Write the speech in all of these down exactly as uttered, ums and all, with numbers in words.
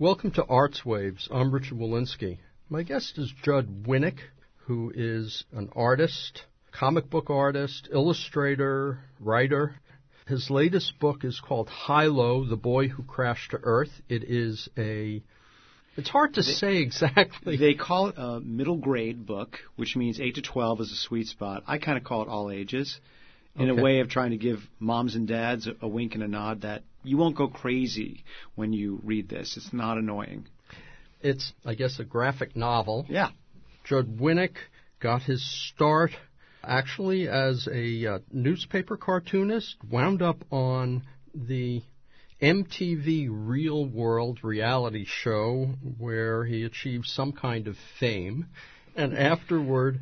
Welcome to Arts Waves. I'm Richard Walensky. My guest is Judd Winick, who is an artist, comic book artist, illustrator, writer. His latest book is called Hilo, The Boy Who Crashed to Earth. It is a... It's hard to they, say exactly. They call it a middle grade book, which means eight to twelve is a sweet spot. I kind of call it all ages, in okay. a way of trying to give moms and dads a, a wink and a nod that you won't go crazy when you read this. It's not annoying. It's, I guess, a graphic novel. Yeah. Judd Winick got his start actually as a uh, newspaper cartoonist, wound up on the M T V Real World reality show where he achieved some kind of fame, and afterward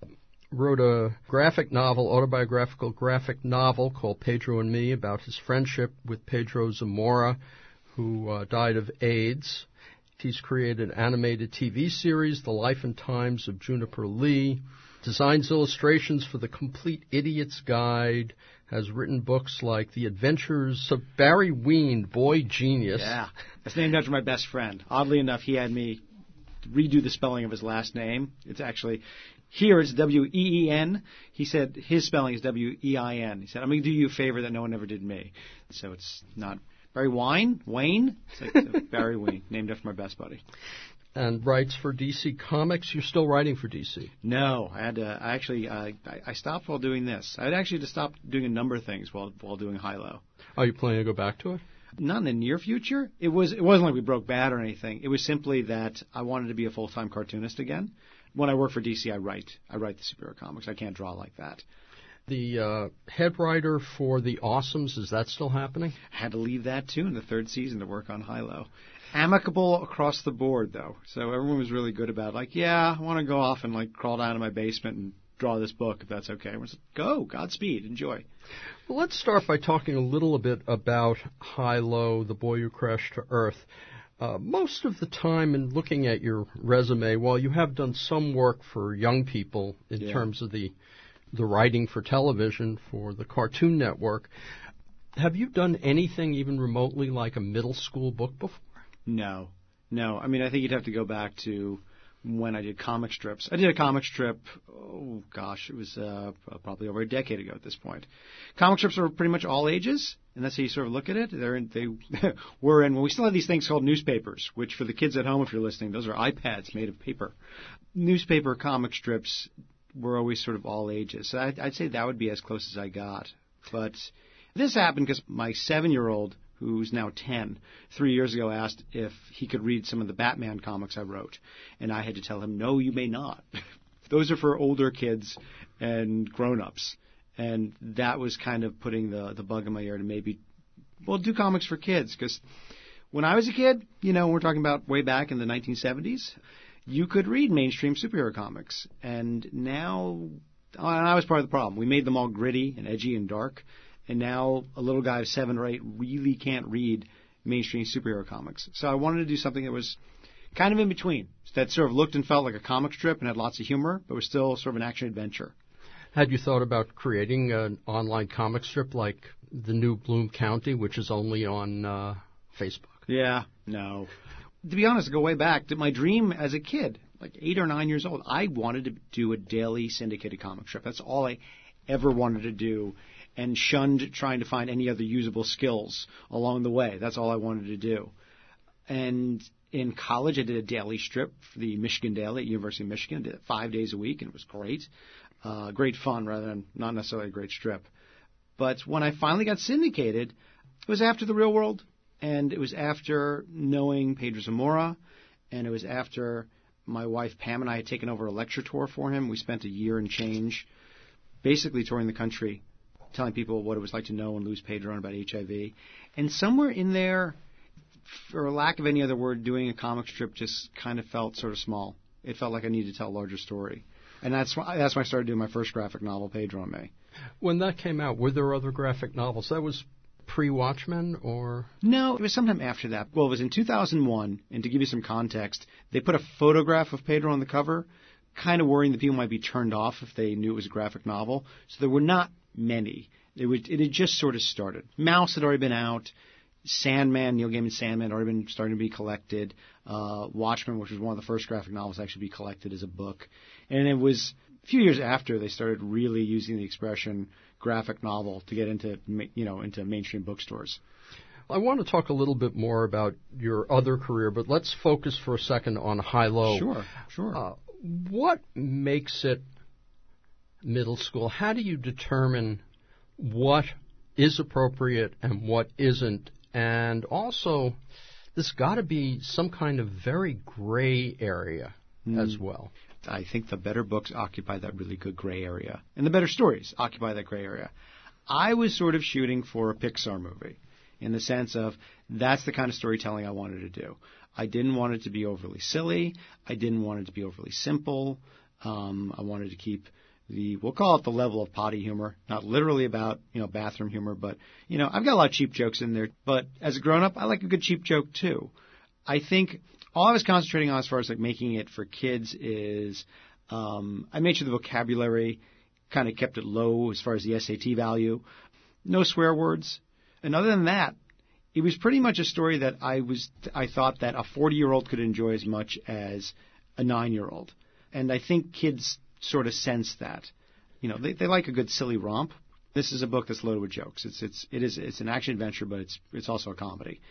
wrote a graphic novel, autobiographical graphic novel called Pedro and Me about his friendship with Pedro Zamora, who uh, died of AIDS. He's created an animated T V series, The Life and Times of Juniper Lee, designs illustrations for The Complete Idiot's Guide, has written books like The Adventures of Barry Ween, Boy Genius. Yeah, it's named after my best friend. Oddly enough, he had me redo the spelling of his last name. It's actually, here it's W E E N. He said his spelling is W E I N. He said, I'm going to do you a favor that no one ever did me. So it's not Barry Wine? Wayne? It's like Barry Ween, named after my best buddy. And writes for D C Comics. You're still writing for D C? No, I had to. I actually, uh, I, I stopped while doing this. I had actually to stop doing a number of things while while doing Hilo. Are you planning to go back to it? Not in the near future. It was. It wasn't like we broke bad or anything. It was simply that I wanted to be a full time cartoonist again. When I work for D C, I write. I write the superhero comics. I can't draw like that. The uh, head writer for The Awesomes, is that still happening? I had to leave that too in the third season to work on Hilo. Amicable across the board, though. So everyone was really good about it. Like, yeah, I want to go off and like crawl down to my basement and draw this book, if that's okay. I was like, go, Godspeed, enjoy. Well, let's start by talking a little bit about Hilo, The Boy Who Crashed to Earth. Uh, most of the time in looking at your resume, while you have done some work for young people in yeah. terms of the the writing for television for the Cartoon Network, have you done anything even remotely like a middle school book before? No. No. I mean, I think you'd have to go back to when I did comic strips. I did a comic strip, oh, gosh, it was uh, probably over a decade ago at this point. Comic strips are pretty much all ages, and that's how you sort of look at it. They're in, they were in, well, we still have these things called newspapers, which for the kids at home, if you're listening, those are iPads made of paper. Newspaper comic strips were always sort of all ages. So I'd, I'd say that would be as close as I got. But this happened because my seven-year-old, who's now ten, three years ago asked if he could read some of the Batman comics I wrote. And I had to tell him, no, you may not. Those are for older kids and grown-ups. And that was kind of putting the, the bug in my ear to maybe, well, do comics for kids. Because when I was a kid, you know, we're talking about way back in the nineteen seventies, you could read mainstream superhero comics. And now, and I was part of the problem. We made them all gritty and edgy and dark. And now a little guy of seven or eight really can't read mainstream superhero comics. So I wanted to do something that was kind of in between, that sort of looked and felt like a comic strip and had lots of humor, but was still sort of an action-adventure. Had you thought about creating an online comic strip like the new Bloom County, which is only on uh, Facebook? Yeah, no. To be honest, go way back. My dream as a kid, like eight or nine years old, I wanted to do a daily syndicated comic strip. That's all I ever wanted to do, and shunned trying to find any other usable skills along the way. That's all I wanted to do. And in college, I did a daily strip for the Michigan Daily at University of Michigan. I did it five days a week, and it was great. Uh, great fun rather than not necessarily a great strip. But when I finally got syndicated, it was after The Real World, and it was after knowing Pedro Zamora, and it was after my wife Pam and I had taken over a lecture tour for him. We spent a year and change basically touring the country, telling people what it was like to know and lose Pedro and about H I V. And somewhere in there, for lack of any other word, doing a comic strip just kind of felt sort of small. It felt like I needed to tell a larger story. And that's why, that's when I started doing my first graphic novel, Pedro and Me. When that came out, were there other graphic novels? That was pre-Watchmen, or? No, it was sometime after that. Well, it was in two thousand one, and to give you some context, they put a photograph of Pedro on the cover, kind of worrying that people might be turned off if they knew it was a graphic novel. So there were not many. It, would, it had just sort of started. Mouse had already been out. Sandman, Neil Gaiman's Sandman, had already been starting to be collected. Uh, Watchmen, which was one of the first graphic novels to actually be collected as a book. And it was a few years after they started really using the expression graphic novel to get into, you know, into mainstream bookstores. I want to talk a little bit more about your other career, but let's focus for a second on High-Low. Sure, sure. Uh, what makes it middle school? How do you determine what is appropriate and what isn't? And also, there's got to be some kind of very gray area mm. as well. I think the better books occupy that really good gray area, and the better stories occupy that gray area. I was sort of shooting for a Pixar movie in the sense of that's the kind of storytelling I wanted to do. I didn't want it to be overly silly. I didn't want it to be overly simple. Um, I wanted to keep the, we'll call it the level of potty humor, not literally about, you know, bathroom humor, but, you know, I've got a lot of cheap jokes in there. But as a grown-up, I like a good cheap joke, too. I think all I was concentrating on as far as, like, making it for kids is um, I made sure the vocabulary kind of kept it low as far as the S A T value. No swear words. And other than that, it was pretty much a story that I was I thought that a forty-year-old could enjoy as much as a nine-year-old. And I think kids sort of sense that. You know, they, they like a good silly romp. This is a book that's loaded with jokes. It's it's it is it's an action adventure, but it's it's also a comedy.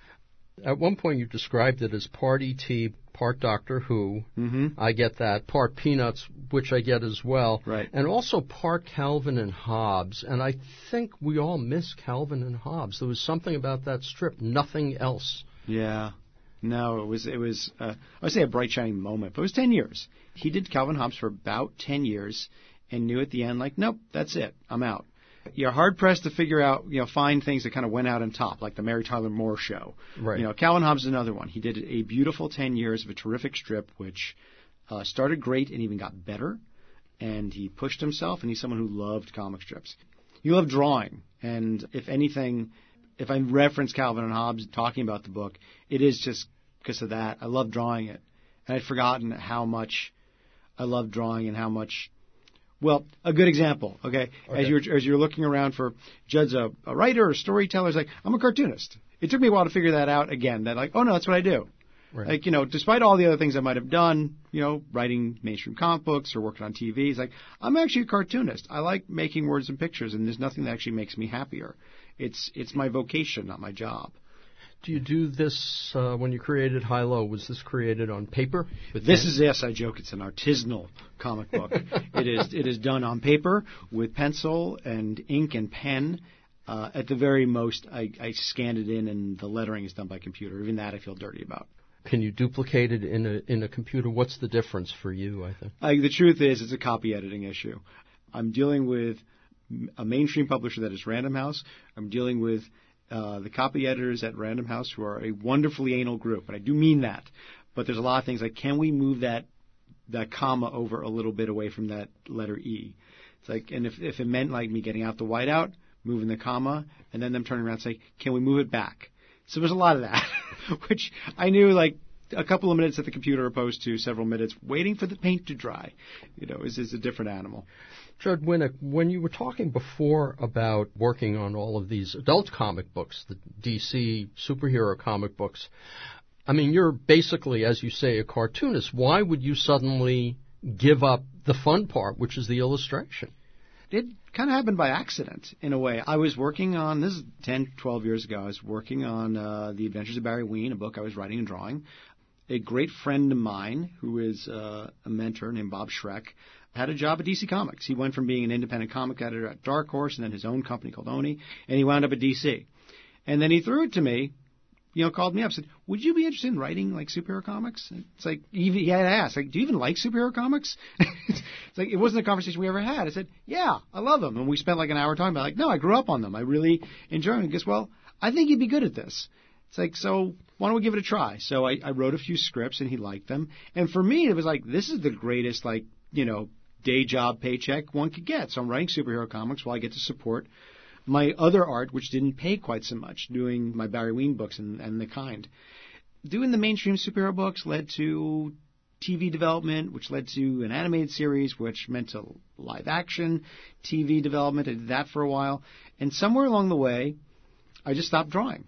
At one point, you described it as part E T, part Doctor Who. Mm-hmm. I get that. Part Peanuts, which I get as well. Right. And also part Calvin and Hobbes. And I think we all miss Calvin and Hobbes. There was something about that strip, nothing else. Yeah. No, it was, it was uh, I would say a bright, shining moment, but it was ten years. He did Calvin Hobbes for about ten years and knew at the end, like, nope, that's it. I'm out. You're hard-pressed to figure out, you know, find things that kind of went out on top, like the Mary Tyler Moore Show. Right. You know, Calvin Hobbes is another one. He did a beautiful ten years of a terrific strip, which uh, started great and even got better. And he pushed himself, and he's someone who loved comic strips. He loved drawing. And if anything, if I reference Calvin and Hobbes talking about the book, it is just because of that. I love drawing it. And I'd forgotten how much I love drawing and how much... Well, a good example, okay? okay. As you're as you're looking around for Judd's a, a writer or a storyteller, it's like, I'm a cartoonist. It took me a while to figure that out again, that like, oh, no, that's what I do. Right. Like, you know, despite all the other things I might have done, you know, writing mainstream comic books or working on T V, it's like, I'm actually a cartoonist. I like making words and pictures, and there's nothing that actually makes me happier. It's it's my vocation, not my job. Do you do this uh, when you created High-Low? Was this created on paper? This pen? is yes, I joke. It's an artisanal comic book. it is it is done on paper with pencil and ink and pen. Uh, at the very most, I, I scanned it in, and the lettering is done by computer. Even that, I feel dirty about. Can you duplicate it in a in a computer? What's the difference for you? I think uh, the truth is, it's a copy editing issue. I'm dealing with a mainstream publisher that is Random House. I'm dealing with Uh, the copy editors at Random House, who are a wonderfully anal group, and I do mean that. But there's a lot of things like, can we move that that comma over a little bit away from that letter E? It's like, and if if it meant like me getting out the whiteout, moving the comma, and then them turning around and say, can we move it back? So there's a lot of that, which I knew like a couple of minutes at the computer opposed to several minutes waiting for the paint to dry, you know, is is a different animal. Judd Winick, when you were talking before about working on all of these adult comic books, the D C superhero comic books, I mean, you're basically, as you say, a cartoonist. Why would you suddenly give up the fun part, which is the illustration? It kind of happened by accident, in a way. I was working on, this is ten, twelve years ago, I was working on uh, The Adventures of Barry Ween, a book I was writing and drawing. A great friend of mine, who is uh, a mentor named Bob Schreck, had a job at D C Comics. He went from being an independent comic editor at Dark Horse and then his own company called Oni, and he wound up at D C. And then he threw it to me, you know, called me up, said, would you be interested in writing, like, superhero comics? And it's like, he, he had asked, like, do you even like superhero comics? It's like, it wasn't a conversation we ever had. I said, yeah, I love them. And we spent like an hour talking about it. Like, no, I grew up on them. I really enjoy them. He goes, well, I think you'd be good at this. It's like, so why don't we give it a try? So I, I wrote a few scripts, and he liked them. And for me, it was like, this is the greatest, like, you know, day job paycheck one could get. So I'm writing superhero comics while I get to support my other art, which didn't pay quite so much, doing my Barry Ween books and, and the kind. Doing the mainstream superhero books led to T V development, which led to an animated series, which meant to live action T V development. I did that for a while. And somewhere along the way, I just stopped drawing.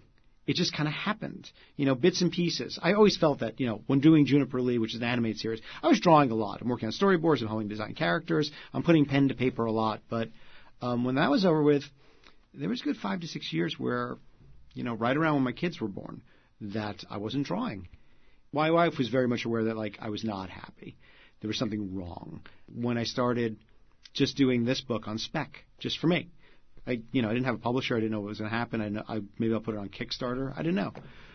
it just kind of happened, you know, bits and pieces. I always felt that, you know, when doing Juniper Lee, which is an animated series, I was drawing a lot. I'm working on storyboards, I'm helping design characters, I'm putting pen to paper a lot. But um, when that was over with, there was a good five to six years where, you know, right around when my kids were born, that I wasn't drawing. My wife was very much aware that, like, I was not happy. There was something wrong. When I started just doing this book on spec, just for me, I, you know, I didn't have a publisher. I didn't know what was going to happen. I, know, I maybe I'll put it on Kickstarter. I didn't know.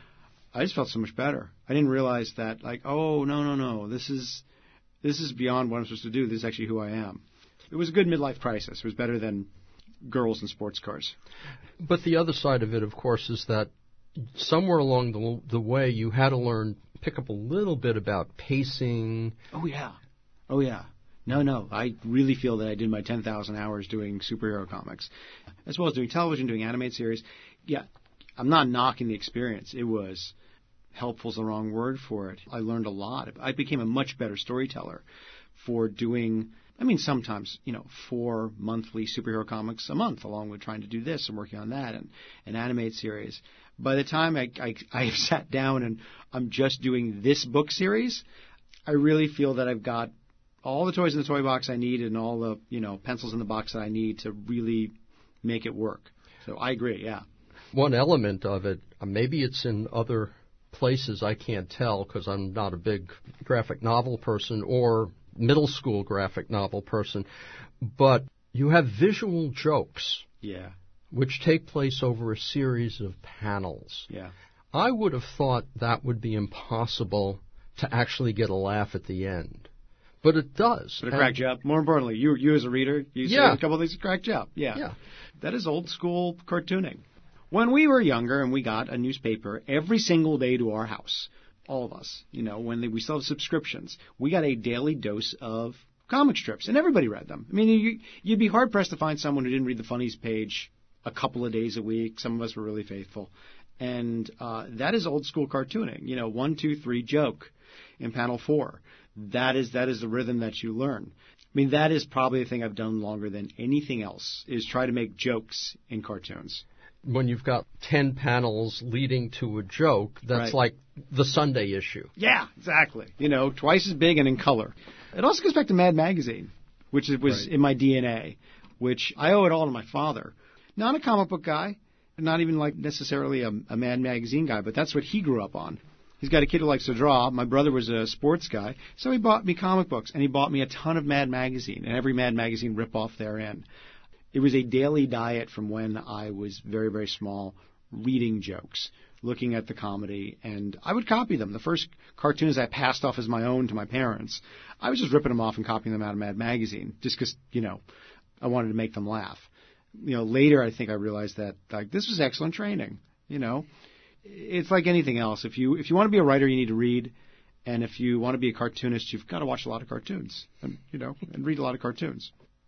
I just felt so much better. I didn't realize that, like, oh no, no, no, this is this is beyond what I'm supposed to do. This is actually who I am. It was a good midlife crisis. It was better than girls and sports cars. But the other side of it, of course, is that somewhere along the the way you had to learn, pick up a little bit about pacing. Oh yeah, oh yeah. No, no. I really feel that I did my ten thousand hours doing superhero comics, as well as doing television, doing animated series. Yeah, I'm not knocking the experience. It was helpful is the wrong word for it. I learned a lot. I became a much better storyteller for doing, I mean, sometimes, you know, four monthly superhero comics a month, along with trying to do this and working on that and an animated series. By the time I, I, I sat down and I'm just doing this book series, I really feel that I've got all the toys in the toy box I need and all the, you know, pencils in the box that I need to really make it work. So I agree, yeah. One element of it, maybe it's in other places, I can't tell because I'm not a big graphic novel person or middle school graphic novel person, but you have visual jokes. Yeah. Which take place over a series of panels. Yeah. I would have thought that would be impossible to actually get a laugh at the end. But it does. But it cracked you up. More importantly, you you as a reader, you yeah. said a couple of things that cracked you up. Yeah. yeah. That is old school cartooning. When we were younger and we got a newspaper every single day to our house, all of us, you know, when they, we still have subscriptions, we got a daily dose of comic strips, and everybody read them. I mean, you, you'd be hard-pressed to find someone who didn't read the funnies page a couple of days a week. Some of us were really faithful. And uh, that is old school cartooning. You know, one, two, three, joke in panel four. That is that is the rhythm that you learn. I mean, that is probably the thing I've done longer than anything else, is try to make jokes in cartoons. When you've got ten panels leading to a joke, that's right. like the Sunday issue. Yeah, exactly. You know, twice as big and in color. It also goes back to Mad Magazine, which was right. in my D N A, which I owe it all to my father. Not a comic book guy, not even like necessarily a, a Mad Magazine guy, but that's what he grew up on. He's got a kid who likes to draw. My brother was a sports guy, so he bought me comic books, and he bought me a ton of Mad Magazine, and every Mad Magazine ripoff therein. It was a daily diet from when I was very, very small, reading jokes, looking at the comedy, and I would copy them. The first cartoons I passed off as my own to my parents, I was just ripping them off and copying them out of Mad Magazine, just because, you know, I wanted to make them laugh. You know, later I think I realized that, like, this was excellent training, you know. It's like anything else. If you if you want to be a writer, you need to read, and if you want to be a cartoonist, you've got to watch a lot of cartoons, and you know, and read a lot of cartoons.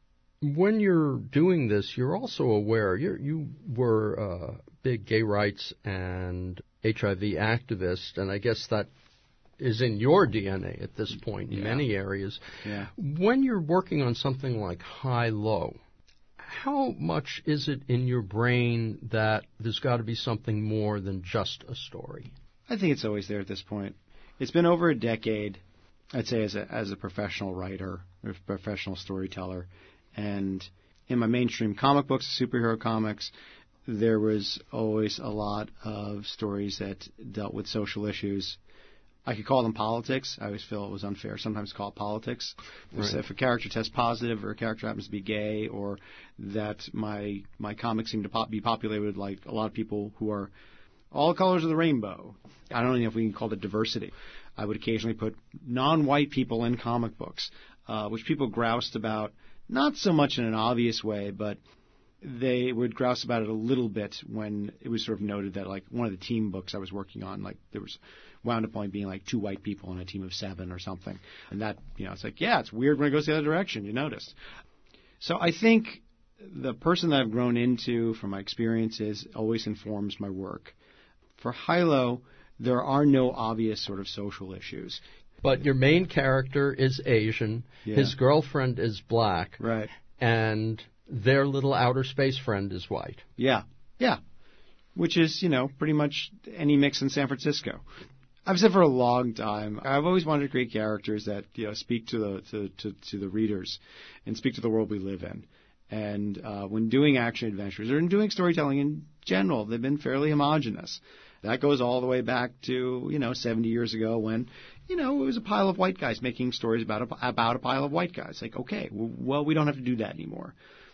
When you're doing this, you're also aware. You're, you were a big gay rights and H I V activist, and I guess that is in your D N A at this point in yeah. many areas. Yeah. When you're working on something like High Low, how much is it in your brain that there's got to be something more than just a story? I think it's always there at this point. It's been over a decade, I'd say, as a as a professional writer or professional storyteller. And in my mainstream comic books, superhero comics, there was always a lot of stories that dealt with social issues. I could call them politics. I always feel it was unfair sometimes to call it politics. Right. If a character tests positive or a character happens to be gay, or that my my comics seem to pop, be populated with like a lot of people who are all colors of the rainbow. I don't know if we can call it diversity. I would occasionally put non-white people in comic books, uh, which people groused about, not so much in an obvious way, but they would grouse about it a little bit when it was sort of noted that, like, one of the team books I was working on, like, there was wound up only being like two white people on a team of seven or something. And that, you know, it's like, yeah, it's weird when it goes the other direction. You noticed. So I think the person that I've grown into from my experiences always informs my work. For Hilo, there are no obvious sort of social issues. But your main character is Asian. Yeah. His girlfriend is black. Right. And their little outer space friend is white. Yeah. Yeah. which is, you know, pretty much any mix in San Francisco. I've said for a long time, I've always wanted to create characters that, you know, speak to the to, to, to the readers and speak to the world we live in. And uh, when doing action adventures or in doing storytelling in general, they've been fairly homogenous. That goes all the way back to, you know, seventy years ago when, you know, it was a pile of white guys making stories about a, about a pile of white guys. Like, okay, well, we don't have to do that anymore.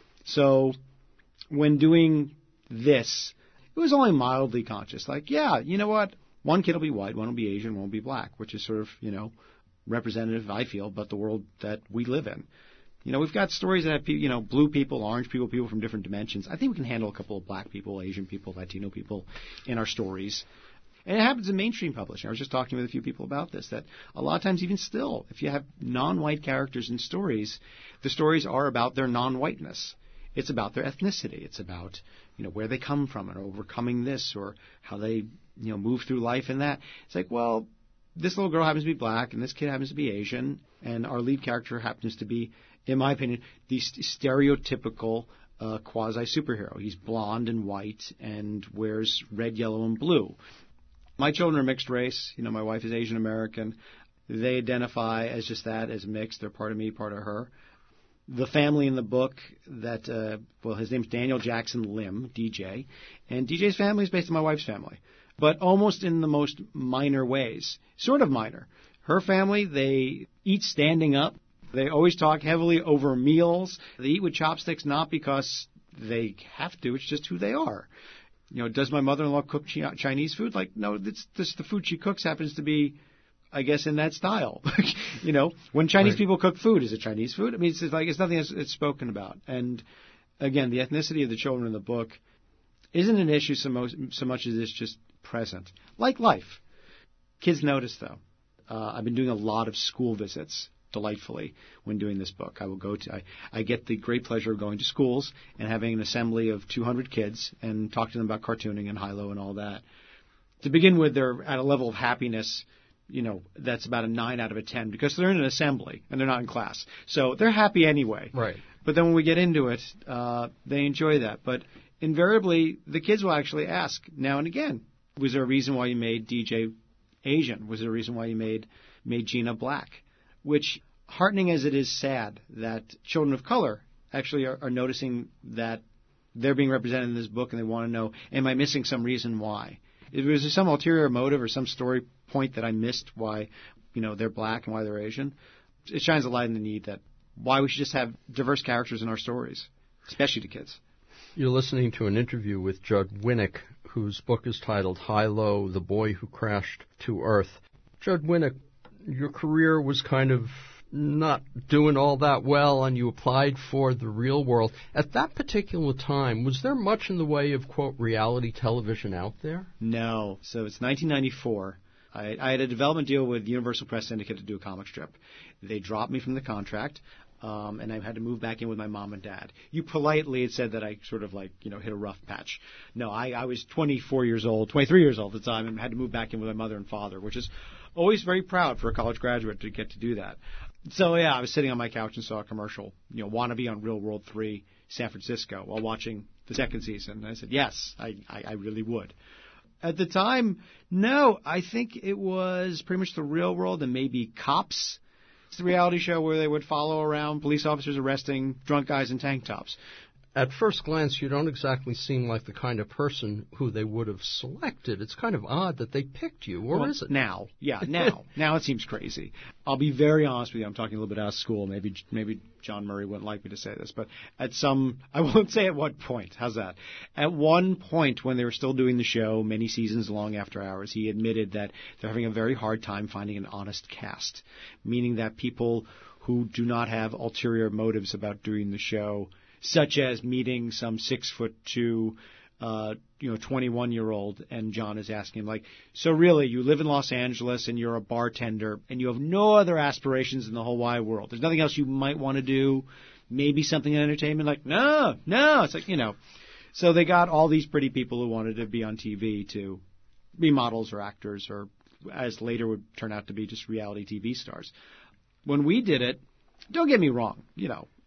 So when doing this, it was only mildly conscious. Like, yeah, you know what? One kid will be white, one will be Asian, one will be black, which is sort of, you know, representative, I feel, but the world that we live in. You know, we've got stories that have, you know, blue people, orange people, people from different dimensions. I think we can handle a couple of black people, Asian people, Latino people in our stories. And it happens in mainstream publishing. I was just talking with a few people about this, that a lot of times, even still, if you have non-white characters in stories, the stories are about their non-whiteness. It's about their ethnicity. It's about, you know, where they come from and overcoming this or how they, you know, move through life and that. It's like, well, this little girl happens to be black and this kid happens to be Asian and our lead character happens to be, in my opinion, the stereotypical uh, quasi-superhero. He's blonde and white and wears red, yellow, and blue. My children are mixed race. You know, my wife is Asian American. They identify as just that, as mixed. They're part of me, part of her. The family in the book that, uh, well, his name's Daniel Jackson Lim, D J, and D J's family is based on my wife's family, but almost in the most minor ways, sort of minor. Her family, they eat standing up. They always talk heavily over meals. They eat with chopsticks not because they have to, it's just who they are. You know, does my mother-in-law cook Chinese food? Like, no, it's just the food she cooks happens to be, I guess, in that style. You know, when Chinese right. people cook food, is it Chinese food? I mean, it's like it's nothing that's it's spoken about. And again, the ethnicity of the children in the book isn't an issue so, most, so much as it's just present, like life. Kids notice, though. Uh, I've been doing a lot of school visits, delightfully, when doing this book. I will go to. I, I get the great pleasure of going to schools and having an assembly of two hundred kids and talk to them about cartooning and high-low and all that. To begin with, they're at a level of happiness, you know, that's about a nine out of a ten because they're in an assembly and they're not in class. So they're happy anyway. Right. But then when we get into it, uh, they enjoy that. But invariably, the kids will actually ask now and again, was there a reason why you made D J Asian? Was there a reason why you made, made Gina black? Which, heartening as it is sad that children of color actually are, are noticing that they're being represented in this book and they want to know, am I missing some reason why? Was there some ulterior motive or some story point that I missed why, you know, they're black and why they're Asian? It shines a light on the need that why we should just have diverse characters in our stories, especially to kids. You're listening to an interview with Judd Winick, whose book is titled High-Low, The Boy Who Crashed to Earth. Judd Winick, your career was kind of not doing all that well, and you applied for the real world. At that particular time, was there much in the way of, quote, reality television out there? No. So it's nineteen ninety-four. I, I had a development deal with Universal Press Syndicate to do a comic strip. They dropped me from the contract, um, and I had to move back in with my mom and dad. You politely had said that I sort of like, you know, hit a rough patch. No, I, I was twenty-four years old, twenty-three years old at the time, and had to move back in with my mother and father, which is always very proud for a college graduate to get to do that. So, yeah, I was sitting on my couch and saw a commercial, you know, Wannabe on Real World three, San Francisco, while watching the second season. And I said, yes, I, I, I really would. At the time, no, I think it was pretty much the Real World and maybe Cops. It's the reality show where they would follow around police officers arresting drunk guys in tank tops. At first glance, you don't exactly seem like the kind of person who they would have selected. It's kind of odd that they picked you, or well, is it? Now, yeah, now. Now it seems crazy. I'll be very honest with you. I'm talking a little bit out of school. Maybe maybe John Murray wouldn't like me to say this, but at some, I won't say at what point. How's that? At one point when they were still doing the show, many seasons long after hours, he admitted that they're having a very hard time finding an honest cast, meaning that people who do not have ulterior motives about doing the show, such as meeting some six foot two, uh, you know, twenty-one year old, and John is asking him, like, so really, you live in Los Angeles and you're a bartender and you have no other aspirations in the whole wide world. There's nothing else you might want to do, maybe something in entertainment. Like, no, no. It's like, you know. So they got all these pretty people who wanted to be on T V to be models or actors or, as later would turn out to be, just reality T V stars. When we did it, don't get me wrong, you know,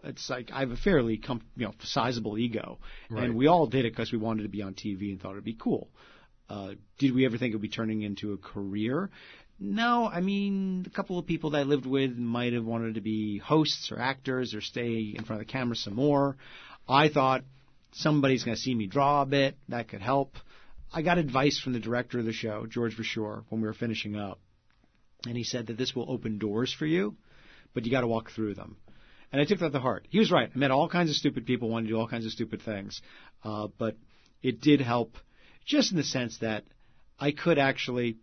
It's like I have a fairly com- you know sizable ego, Right. and we all did it because we wanted to be on T V and thought it'd be cool. Uh, did we ever think it would be turning into a career? No, I mean, a couple of people that I lived with might have wanted to be hosts or actors or stay in front of the camera some more. I thought somebody's going to see me draw a bit. That could help. I got advice from the director of the show, George Verschoor, when we were finishing up. And he said that this will open doors for you, but you got to walk through them. And I took that to heart. He was right. I met all kinds of stupid people, wanted to do all kinds of stupid things. Uh, but it did help just in the sense that I could actually,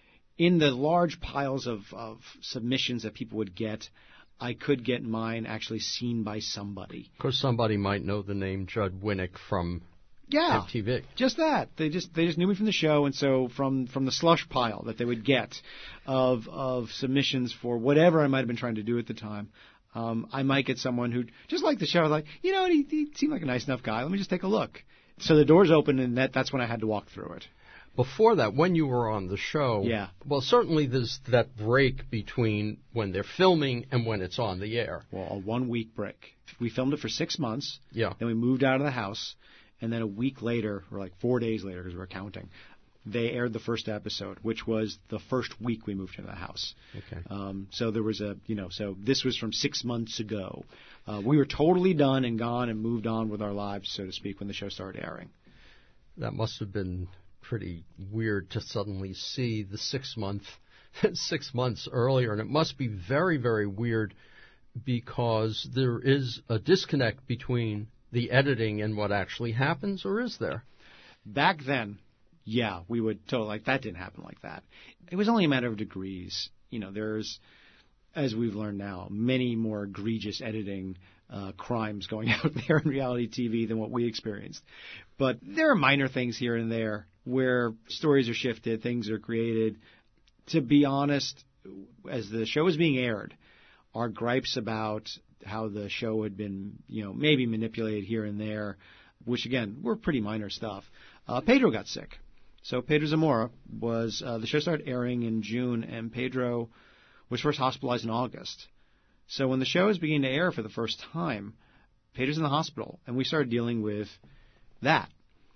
in the large piles of, of submissions that people would get, I could get mine actually seen by somebody. Because somebody might know the name Judd Winnick from Yeah, M T V. just that. They just they just knew me from the show, and so from from the slush pile that they would get of of submissions for whatever I might have been trying to do at the time, um, I might get someone who just liked the show, like, you know, he, he seemed like a nice enough guy. Let me just take a look. So the doors opened, and that that's when I had to walk through it. Before that, when you were on the show, Yeah. well, certainly there's that break between when they're filming and when it's on the air. Well, a one week break. We filmed it for six months. Yeah. Then we moved out of the house. And then a week later, or like four days later, because we're counting, they aired the first episode, which was the first week we moved into the house. Okay. Um, so there was a, you know, so this was from six months ago. Uh, we were totally done and gone and moved on with our lives, so to speak, when the show started airing. That must have been pretty weird to suddenly see the six month, six months earlier, and it must be very, very weird because there is a disconnect between the editing and what actually happens, or is there? Back then, yeah, we would totally, like, that didn't happen like that. It was only a matter of degrees. You know, there's, as we've learned now, many more egregious editing uh, crimes going out there in reality T V than what we experienced. But there are minor things here and there where stories are shifted, things are created. To be honest, as the show was being aired, our gripes about how the show had been, you know, maybe manipulated here and there, which, again, were pretty minor stuff. Uh, Pedro got sick. So Pedro Zamora was, uh, the show started airing in June, and Pedro was first hospitalized in August. So when the show was beginning to air for the first time, Pedro's in the hospital, and we started dealing with that.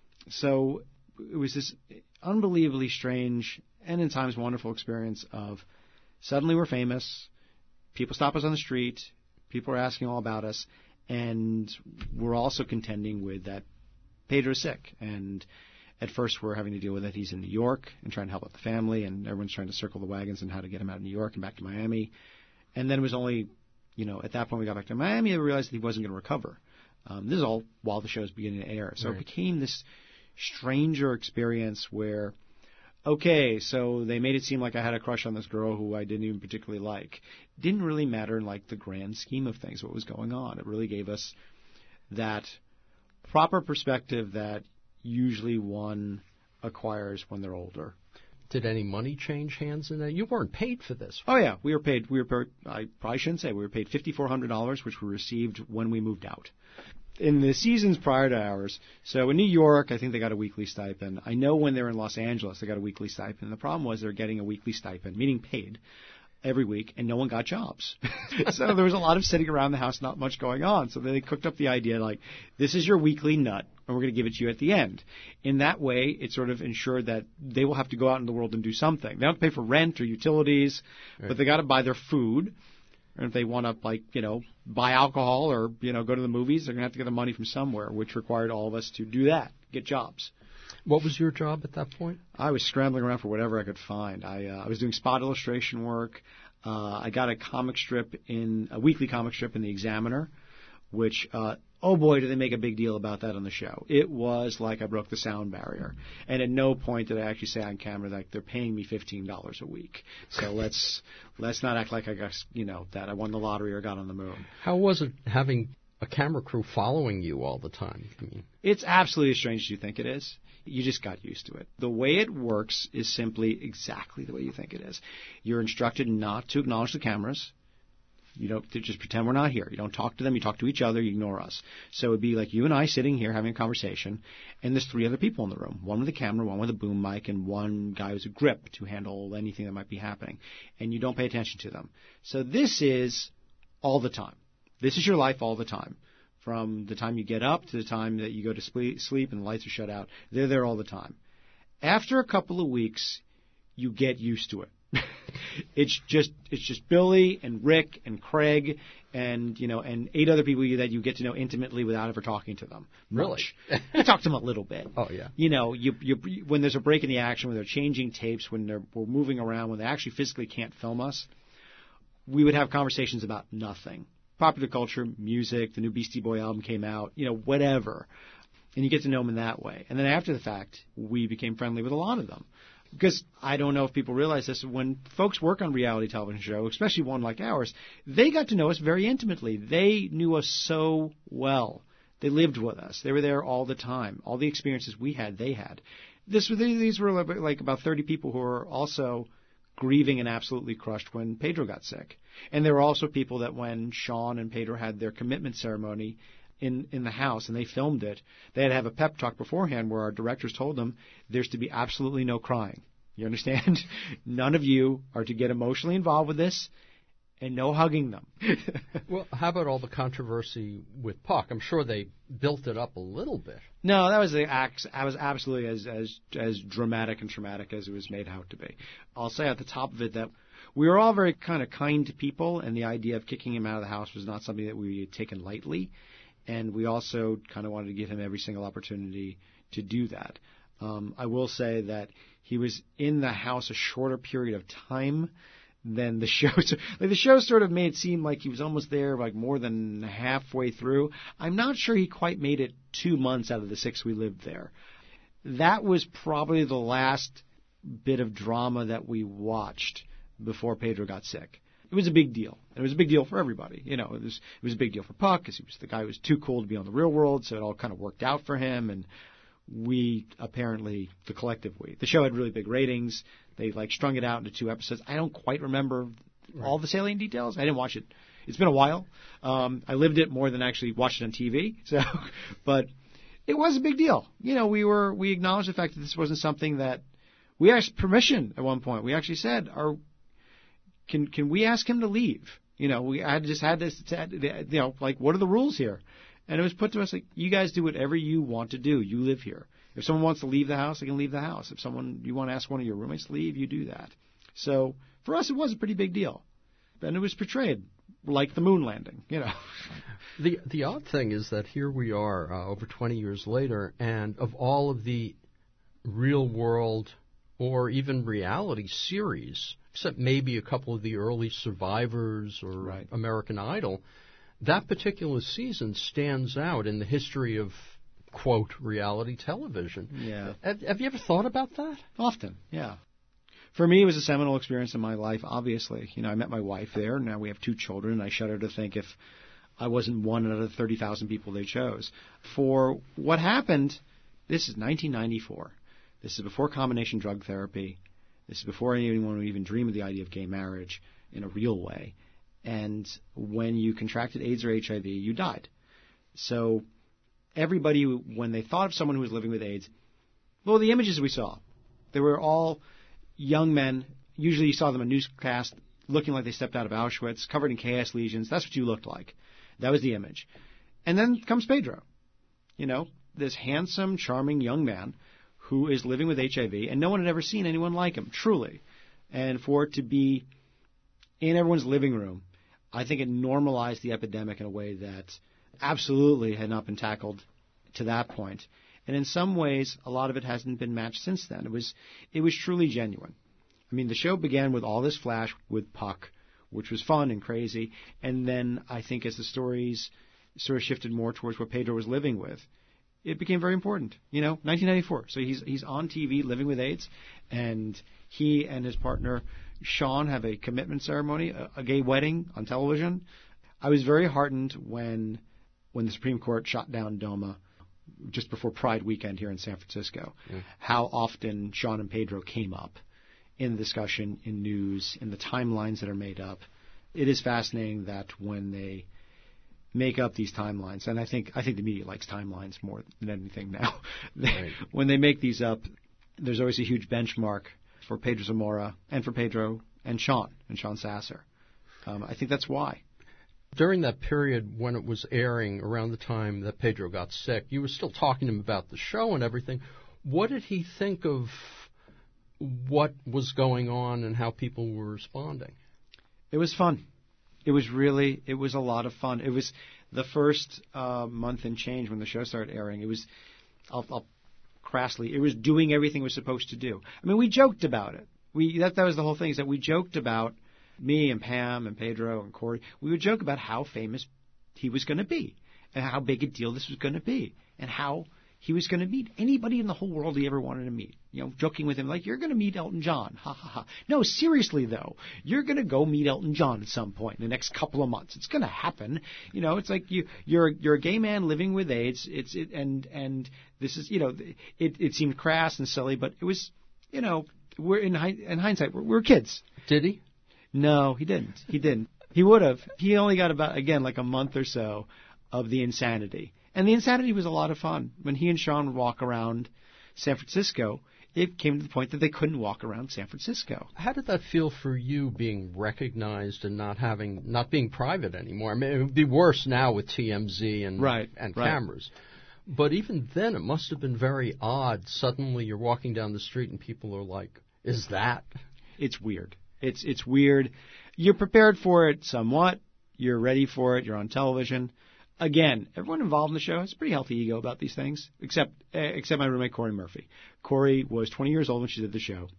So it was this unbelievably strange and, in times, wonderful experience of suddenly we're famous, people stop us on the street, people are asking all about us, and we're also contending with that Pedro's sick. And at first we're having to deal with it. He's in New York and trying to help out the family, and everyone's trying to circle the wagons and how to get him out of New York and back to Miami. And then it was only, you know, at that point we got back to Miami and we realized that he wasn't going to recover. Um, this is all while the show was beginning to air. So Right. it became this stranger experience where, okay, so they made it seem like I had a crush on this girl who I didn't even particularly like. It didn't really matter in, like, the grand scheme of things, what was going on. It really gave us that proper perspective that usually one acquires when they're older. Did any money change hands in that? You weren't paid for this. Oh, yeah, we were paid, we were paid, I probably shouldn't say, we were paid five thousand four hundred dollars, which we received when we moved out. In the seasons prior to ours, so in New York, I think they got a weekly stipend. I know when they were in Los Angeles, they got a weekly stipend. The problem was they were getting a weekly stipend, meaning paid, every week, and no one got jobs. So there was a lot of sitting around the house, not much going on. So they cooked up the idea, like, this is your weekly nut, and we're going to give it to you at the end. In that way, it sort of ensured that they will have to go out in the world and do something. They don't have to pay for rent or utilities, Right. but they got to buy their food. And if they want to, like, you know, buy alcohol or, you know, go to the movies, they're going to have to get the money from somewhere, which required all of us to do that, get jobs. What was your job at that point? I was scrambling around for whatever I could find. I, uh, I was doing spot illustration work. Uh, I got a comic strip in, a weekly comic strip in the Examiner, which, uh, oh boy, did they make a big deal about that on the show. It was like I broke the sound barrier. And at no point did I actually say on camera that they're paying me fifteen dollars a week. So let's let's not act like I got, you know, that I won the lottery or got on the moon. How was it having a camera crew following you all the time? I mean, It's absolutely as strange as you think it is. You just got used to it. The way it works is simply exactly the way you think it is. You're instructed not to acknowledge the cameras. You don't to just pretend we're not here. You don't talk to them. You talk to each other. You ignore us. So it'd be like you and I sitting here having a conversation, and there's three other people in the room. One with a camera, one with a boom mic, and one guy with a grip to handle anything that might be happening. And you don't pay attention to them. So this is all the time. This is your life all the time. From the time you get up to the time that you go to sleep and the lights are shut out. They're there all the time. After a couple of weeks, you get used to it. It's just it's just Billy and Rick and Craig and you know and eight other people that you get to know intimately without ever talking to them. Really? You talk to them a little bit. Oh yeah. You know, you you when there's a break in the action, when they're changing tapes, when they're we're moving around, when they actually physically can't film us, we would have conversations about nothing. Popular culture, music, the new Beastie Boy album came out, you know, whatever. And you get to know them in that way. And then after the fact, we became friendly with a lot of them. Because I don't know if people realize this, when folks work on reality television shows, especially one like ours, they got to know us very intimately. They knew us so well. They lived with us. They were there all the time. All the experiences we had, they had. This, these were like about thirty people who were also grieving and absolutely crushed when Pedro got sick. And there were also people that when Sean and Pedro had their commitment ceremony in, in the house and they filmed it, they had to have a pep talk beforehand where our directors told them there's to be absolutely no crying. You understand? None of you are to get emotionally involved with this and no hugging them. Well, how about all the controversy with Puck? I'm sure they built it up a little bit. No, that was the I was absolutely as as as dramatic and traumatic as it was made out to be. I'll say at the top of it that we were all very kind of kind to people, and the idea of kicking him out of the house was not something that we had taken lightly. And we also kind of wanted to give him every single opportunity to do that. Um, I will say that he was in the house a shorter period of time than the show. Like the show sort of made it seem like he was almost there, like more than halfway through. I'm not sure he quite made it two months out of the six we lived there. That was probably the last bit of drama that we watched before Pedro got sick. It was a big deal. It was a big deal for everybody. You know, it was it was a big deal for Puck because he was the guy who was too cool to be on the real world, so it all kind of worked out for him. And we apparently, the collective we, the show had really big ratings. They like strung it out into two episodes. I don't quite remember right. all the salient details. I didn't watch it. It's been a while. Um, I lived it more than actually watched it on T V. So, but it was a big deal. You know, we were we acknowledged the fact that this wasn't something that we asked permission at one point. We actually said, "Are Can can we ask him to leave?" You know, we I just had this, you know, like, what are the rules here? And it was put to us like, you guys do whatever you want to do. You live here. If someone wants to leave the house, they can leave the house. If someone you want to ask one of your roommates to leave, you do that. So for us, it was a pretty big deal, and it was portrayed like the moon landing. You know, the the odd thing is that here we are uh, over twenty years later, and of all of the real world or even reality series, except maybe a couple of the early Survivors or right. American Idol, that particular season stands out in the history of, quote, reality television. Yeah. Have, have you ever thought about that? Often, yeah. For me, it was a seminal experience in my life, obviously. You know, I met my wife there. Now we have two children, and I shudder to think if I wasn't one out of the thirty thousand people they chose. For what happened, this is nineteen ninety-four. This is before combination drug therapy. This is before anyone would even dream of the idea of gay marriage in a real way. And when you contracted AIDS or H I V, you died. So everybody, when they thought of someone who was living with AIDS, well, the images we saw, they were all young men. Usually you saw them in newscast looking like they stepped out of Auschwitz, covered in K S lesions. That's what you looked like. That was the image. And then comes Pedro. You know, this handsome, charming young man who is living with H I V, and no one had ever seen anyone like him, truly. And for it to be in everyone's living room, I think it normalized the epidemic in a way that absolutely had not been tackled to that point. And in some ways, a lot of it hasn't been matched since then. It was it was truly genuine. I mean, the show began with all this flash with Puck, which was fun and crazy. And then I think as the stories sort of shifted more towards what Pedro was living with, it became very important. You know, nineteen ninety-four. So he's he's on T V living with AIDS, and he and his partner Sean have a commitment ceremony, a, a gay wedding on television. I was very heartened when when the Supreme Court shot down DOMA just before Pride weekend here in San Francisco. Yeah. How often Sean and Pedro came up in the discussion, in news, in the timelines that are made up. It is fascinating that when they make up these timelines, and I think I think the media likes timelines more than anything now. Right. When they make these up, there's always a huge benchmark for Pedro Zamora and for Pedro and Sean and Sean Sasser. Um, I think that's why. During that period when it was airing, around the time that Pedro got sick, you were still talking to him about the show and everything. What did he think of what was going on and how people were responding? It was fun. It was really, it was a lot of fun. It was the first uh, month and change when the show started airing. It was, I'll, I'll crassly, it was doing everything it was supposed to do. I mean, we joked about it. We that that was the whole thing, is that we joked about, me and Pam and Pedro and Corey, we would joke about how famous he was going to be and how big a deal this was going to be and how he was going to meet anybody in the whole world he ever wanted to meet. You know, joking with him like, you're going to meet Elton John. Ha, ha, ha. No, seriously, though. You're going to go meet Elton John at some point in the next couple of months. It's going to happen. You know, it's like you, you're, you're a gay man living with AIDS. It's, it, and, and this is, you know, it, it seemed crass and silly, but it was, you know, we're in, in hindsight, we're, we're kids. Did he? No, he didn't. He didn't. He would have. He only got about, again, like a month or so of the insanity. And the insanity was a lot of fun. When he and Sean would walk around San Francisco, it came to the point that they couldn't walk around San Francisco. How did that feel for you, being recognized and not having, not being private anymore? I mean, it would be worse now with T M Z and, right, and right. cameras. But even then, it must have been very odd. Suddenly you're walking down the street and people are like, is that? It's weird. It's it's weird. You're prepared for it somewhat. You're ready for it. You're on television. Again, everyone involved in the show has a pretty healthy ego about these things, except uh, except my roommate, Corey Murphy. Corey was twenty years old when she did the show.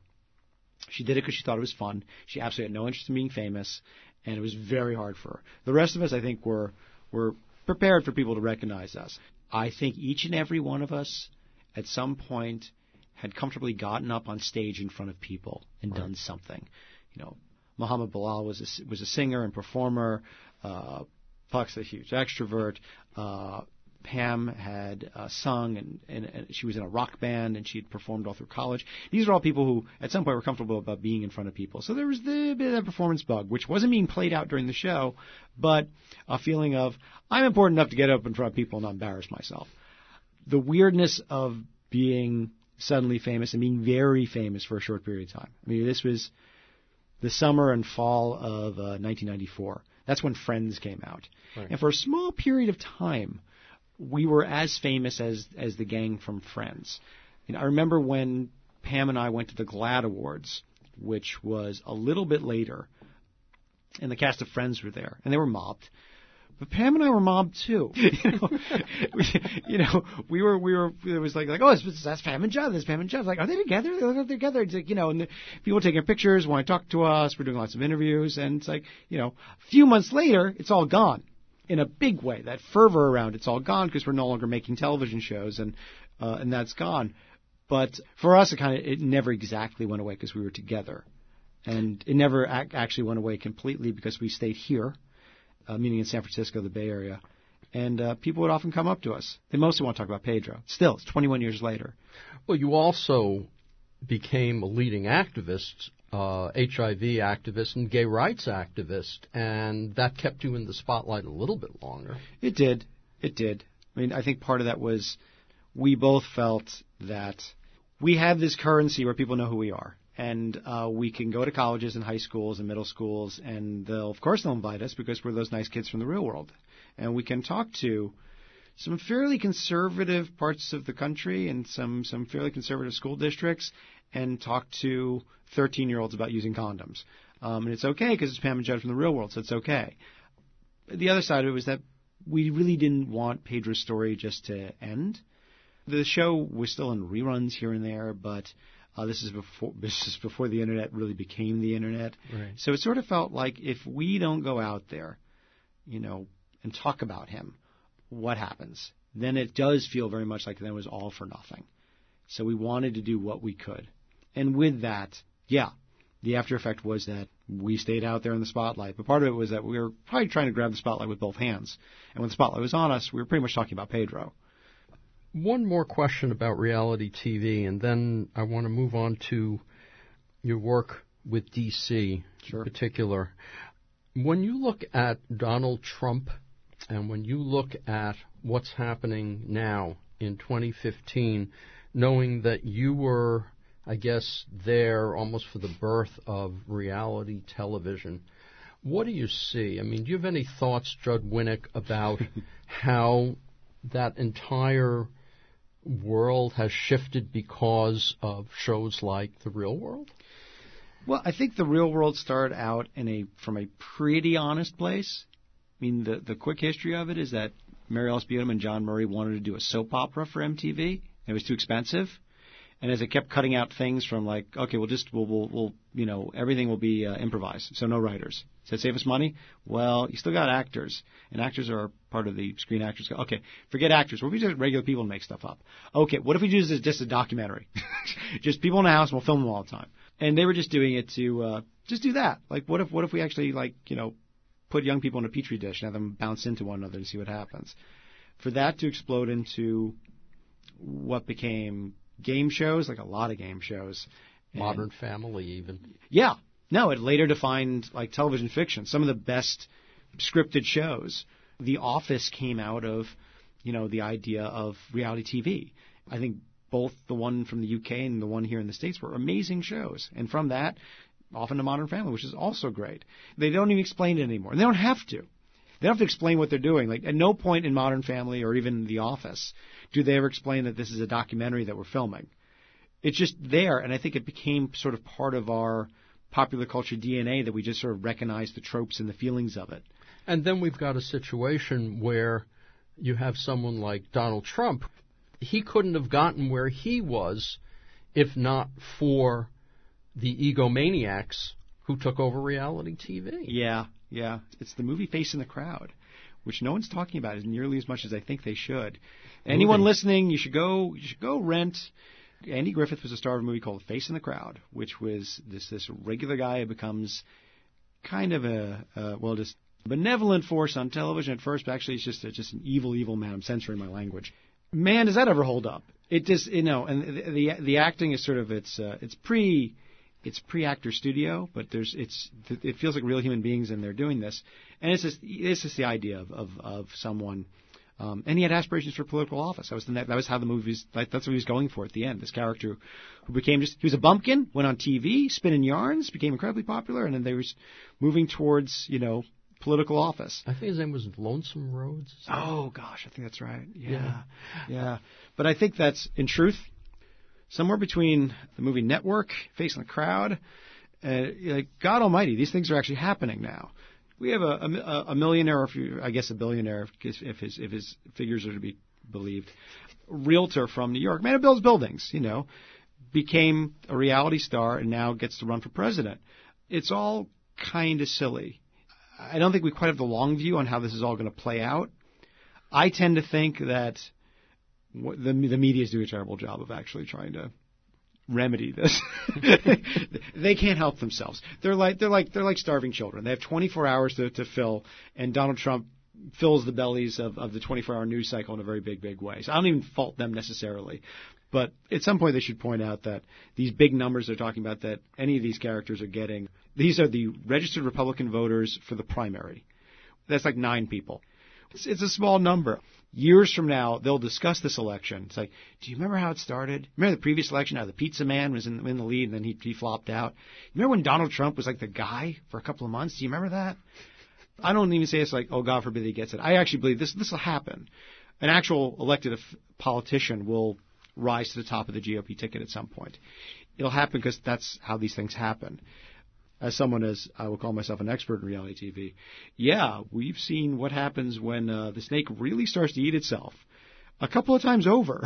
She did it because she thought it was fun. She absolutely had no interest in being famous, and it was very hard for her. The rest of us, I think, were were prepared for people to recognize us. I think each and every one of us, at some point, had comfortably gotten up on stage in front of people and right. done something. You know, Muhammad Bilal was a, was a singer and performer. Uh, Puck's a huge extrovert. Uh, Pam had uh, sung, and, and, and she was in a rock band, and she had performed all through college. These are all people who, at some point, were comfortable about being in front of people. So there was the bit of that performance bug, which wasn't being played out during the show, but a feeling of, I'm important enough to get up in front of people and not embarrass myself. The weirdness of being suddenly famous and being very famous for a short period of time. I mean, this was the summer and fall of uh, nineteen ninety-four. That's when Friends came out. Right. And for a small period of time, we were as famous as, as the gang from Friends. And I remember when Pam and I went to the GLAAD Awards, which was a little bit later, and the cast of Friends were there, and they were mobbed. But Pam and I were mobbed too. you know, we, you know, we were, we were, it was like, like, oh, it's, that's Pam and Judd, that's Pam and Judd. Like, are they together? They're together. It's like, you know, and the, people taking pictures, want to talk to us. We're doing lots of interviews, and it's like, you know, a few months later, it's all gone in a big way. That fervor around it's all gone because we're no longer making television shows, and uh, and that's gone. But for us, it kind of, it never exactly went away because we were together, and it never ac- actually went away completely because we stayed here. Uh, meaning in San Francisco, the Bay Area. And uh, people would often come up to us. They mostly want to talk about Pedro. Still, it's twenty-one years later. Well, you also became a leading activist, uh, H I V activist and gay rights activist, and that kept you in the spotlight a little bit longer. It did. It did. I mean, I think part of that was we both felt that we have this currency where people know who we are. And uh, we can go to colleges and high schools and middle schools, and they'll, of course, they'll invite us because we're those nice kids from the real world. And we can talk to some fairly conservative parts of the country and some, some fairly conservative school districts and talk to thirteen-year-olds about using condoms. Um, and it's okay because it's Pam and Judd from the real world, so it's okay. The other side of it was that we really didn't want Pedro's story just to end. The show was still in reruns here and there, but... Uh, this is before this is before the internet really became the internet. Right. So it sort of felt like if we don't go out there, you know, and talk about him, what happens? Then it does feel very much like that was all for nothing. So we wanted to do what we could. And with that, yeah, the after effect was that we stayed out there in the spotlight. But part of it was that we were probably trying to grab the spotlight with both hands. And when the spotlight was on us, we were pretty much talking about Pedro. One more question about reality T V, and then I want to move on to your work with D C sure. in particular. When you look at Donald Trump and when you look at what's happening now in twenty fifteen, knowing that you were, I guess, there almost for the birth of reality television, What do you see? I mean, do you have any thoughts, Judd Winick, about how that entire world has shifted because of shows like The Real World? Well, I think The Real World started out in a from a pretty honest place. I mean, the the quick history of it is that Mary Alice Beaudom and John Murray wanted to do a soap opera for M T V. It was too expensive. And as they kept cutting out things from like, okay, we'll just, we'll, we'll, we'll you know, everything will be uh, improvised, so no writers. Said save us money? Well, you still got actors, and actors are part of the Screen Actors Guild. Okay, forget actors. What if we just regular people and make stuff up? Okay, what if we do this as just a documentary? Just people in a house and we'll film them all the time. And they were just doing it to uh, just do that. Like, what if what if we actually, like, you know, put young people in a petri dish and have them bounce into one another and see what happens? For that to explode into what became game shows, like a lot of game shows. Modern and, Family, even. Yeah. No, it later defined like television fiction. Some of the best scripted shows. The Office came out of, you know, the idea of reality T V. I think both the one from the U K and the one here in the States were amazing shows. And from that, off into Modern Family, which is also great. They don't even explain it anymore. And they don't have to. They don't have to explain what they're doing. Like, at no point in Modern Family or even The Office do they ever explain that this is a documentary that we're filming. It's just there, and I think it became sort of part of our popular culture D N A that we just sort of recognize the tropes and the feelings of it. And then we've got a situation where you have someone like Donald Trump. He couldn't have gotten where he was if not for the egomaniacs who took over reality T V. Yeah, yeah. It's the movie Face in the Crowd, which no one's talking about as nearly as much as I think they should. Anyone listening, you should go. You should go rent. Andy Griffith was a star of a movie called Face in the Crowd, which was this this regular guy who becomes kind of a uh, well, just benevolent force on television at first, but actually he's just a, just an evil, evil man. I'm censoring my language. Man, does that ever hold up? It just, you know, and the the, the acting is sort of it's uh, it's pre. It's pre-actor studio, but there's it's it feels like real human beings and they're doing this, and it's just it's just the idea of of, of someone, um, and he had aspirations for political office. That was the that was how the movie's like that's what he was going for at the end. This character who became just he was a bumpkin, went on T V, spinning yarns, became incredibly popular, and then they were moving towards you know political office. I think his name was Lonesome Rhodes. Oh gosh, I think that's right. Yeah, yeah, yeah. But I think that's in truth. Somewhere between the movie Network, Face in the Crowd, uh, like God Almighty, these things are actually happening now. We have a, a, a millionaire, or if you, I guess a billionaire, if, if his if his figures are to be believed, realtor from New York, man who builds buildings, you know, became a reality star and now gets to run for president. It's all kind of silly. I don't think we quite have the long view on how this is all going to play out. I tend to think that The, the media is doing a terrible job of actually trying to remedy this. They can't help themselves. They're like they're like they're like starving children. They have twenty-four hours to, to fill, and Donald Trump fills the bellies of, of the twenty-four hour news cycle in a very big, big way. So I don't even fault them necessarily. But at some point they should point out that these big numbers they're talking about that any of these characters are getting, these are the registered Republican voters for the primary. That's like nine people. It's, it's a small number. Years from now, they'll discuss this election. It's like, do you remember how it started? Remember the previous election, how the pizza man was in, in the lead and then he, he flopped out? Remember when Donald Trump was like the guy for a couple of months? Do you remember that? I don't even say it's like, oh, God forbid he gets it. I actually believe this this will happen. An actual elected politician will rise to the top of the G O P ticket at some point. It'll happen because that's how these things happen. As someone as I will call myself an expert in reality T V, yeah, we've seen what happens when uh, the snake really starts to eat itself a couple of times over.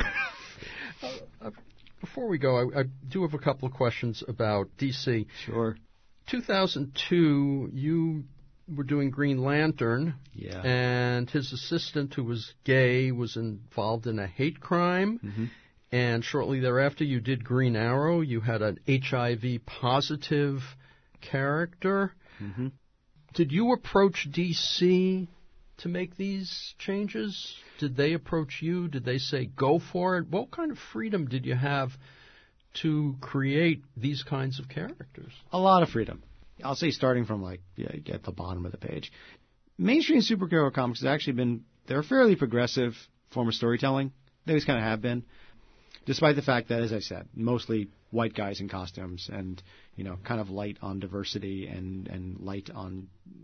uh, before we go, I, I do have a couple of questions about D C. Sure. two thousand two, you were doing Green Lantern, yeah, and his assistant, who was gay, was involved in a hate crime. Mm-hmm. And shortly thereafter, you did Green Arrow. You had an H I V positive character. Mm-hmm. Did you approach D C to make these changes? Did they approach you? Did they say, go for it? What kind of freedom did you have to create these kinds of characters? A lot of freedom. I'll say starting from, like, yeah, at the bottom of the page. Mainstream superhero comics has actually been, they're a fairly progressive form of storytelling. They always kind of have been. Despite the fact that, as I said, mostly white guys in costumes and, you know, kind of light on diversity and, and light on